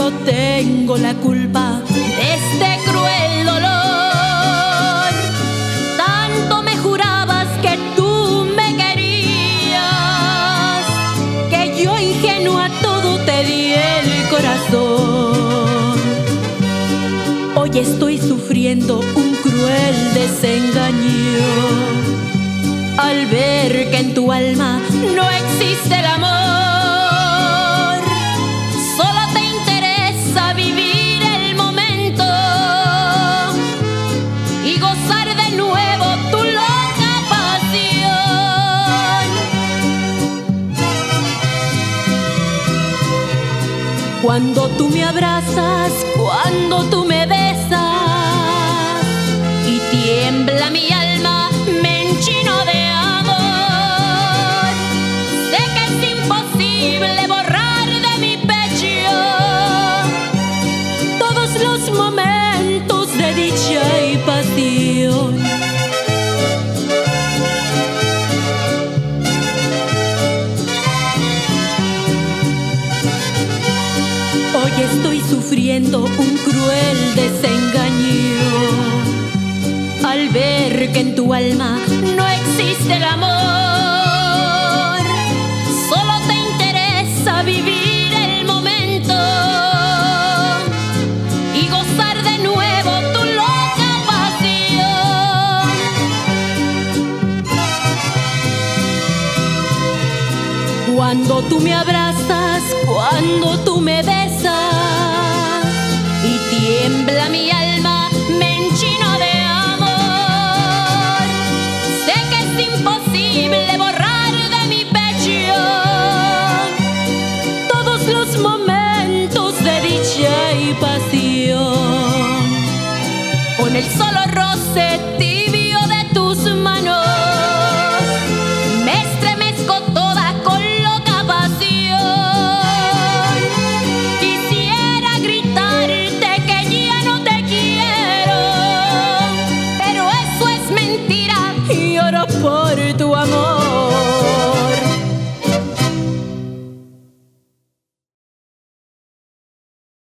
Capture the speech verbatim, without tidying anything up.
yo tengo la culpa de este cruel dolor. Tanto me jurabas que tú me querías, que yo ingenua todo te di el corazón. Hoy estoy sufriendo un cruel desengaño al ver que en tu alma no existe el amor. Solo te interesa vivir el momento y gozar de nuevo tu loca pasión. Cuando tú me abrazas, cuando tú me besas y tiembla mi alma, me enchino de momentos de dicha y pasión. Hoy estoy sufriendo un cruel desengaño al ver que en tu alma no existe el amor. Solo te interesa vivir el momento y gozar de nuevo tu loca pasión. Cuando tú me abrazas, cuando tú me besas